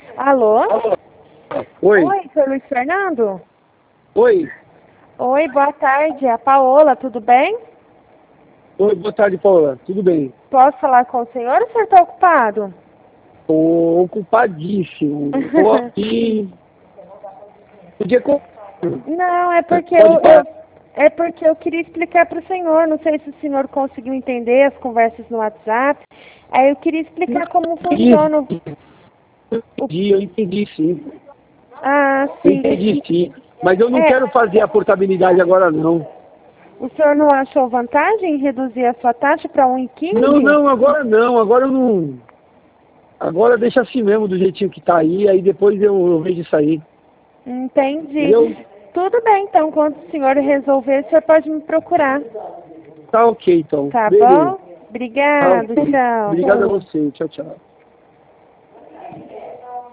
Alô? Oi. Oi, foi o Luiz Fernando? Oi. Oi, boa tarde. É a Paola, tudo bem? Oi, boa tarde, Paula. Tudo bem? Posso falar com o senhor ou o senhor está ocupado? Tô ocupadíssimo. Tô aqui. Podia... Não, é porque Pode falar. é porque eu queria explicar para o senhor. Não sei se o senhor conseguiu entender as conversas no WhatsApp. Aí eu queria explicar como funciona. Eu entendi sim. Ah, Eu sim. entendi sim. Mas eu não É, quero fazer a portabilidade agora, não. o senhor não achou vantagem em reduzir a sua taxa para 1,15? Não, agora não. Agora eu não. Agora deixa assim mesmo, do jeitinho que tá aí depois eu vejo isso aí. Entendi. Entendeu? Tudo bem, então, quando o senhor resolver, o senhor pode me procurar. Tá ok, então. Tá Beleza. bom? Tá Obrigado, ok. tchau. Obrigado a você. Tchau, tchau.